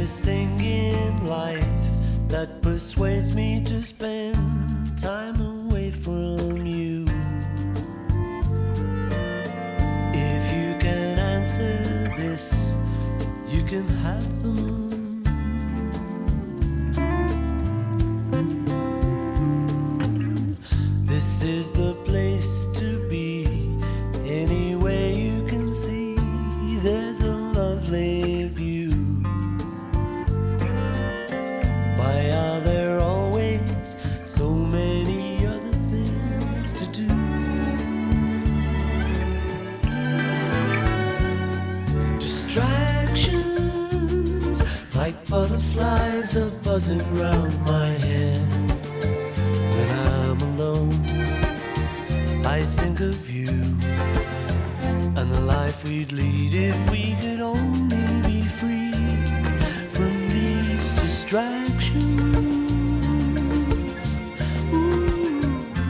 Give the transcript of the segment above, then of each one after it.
this thing in life that persuades me to spend time away from you. If you can answer this, you can have the moon. This is the place to be. Anyway you can see, there's a lovely view. Why are there always so many other things to do? Distractions, like butterflies, are buzzing round my head. When I'm alone, I think of you and the life we'd lead if we could only be free from these distractions. Ooh.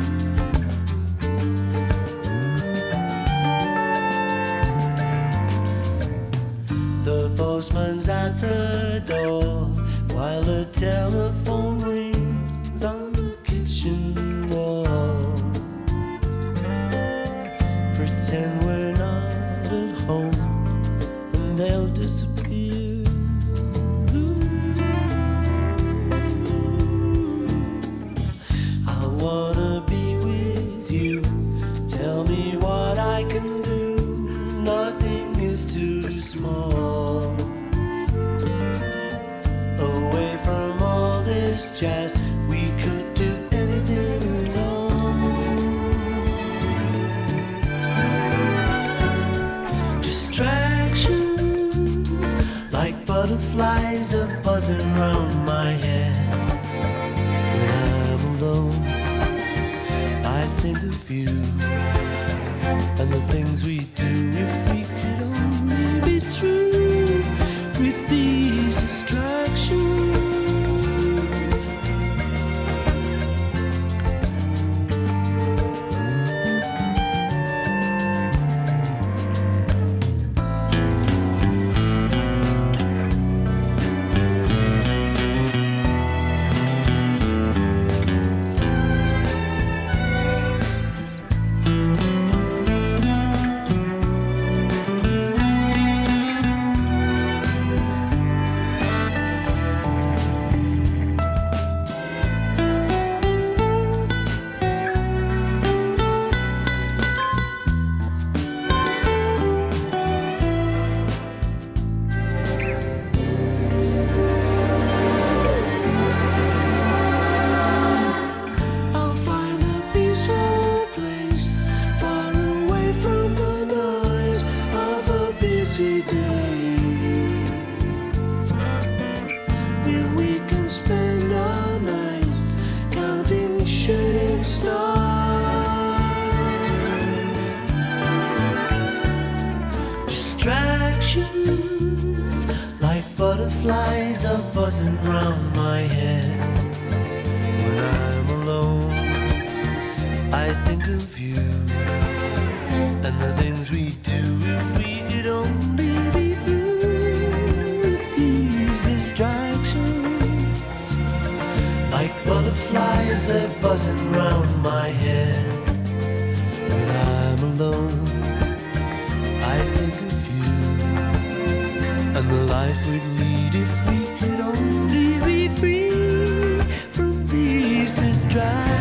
The postman's at the door while the telephone rings on the kitchen wall. Pretend we're not at home and they'll disappear. I wanna be with you. Tell me what I can do. Nothing is too small. Away from all this jazz, we could do anything at all. Distractions, like butterflies, are buzzing round my head. When I'm alone, I think of you and the things we do if we could only be through with these distractions. Where we can spend our nights counting shooting stars. Distractions, like butterflies, are buzzing round my head. When I'm alone, I think of you and the things we do if we could only be through these distractions. Like butterflies, they're buzzing round my head. When I'm alone, I think of you and the life we'd lead if we could only be free from these distractions.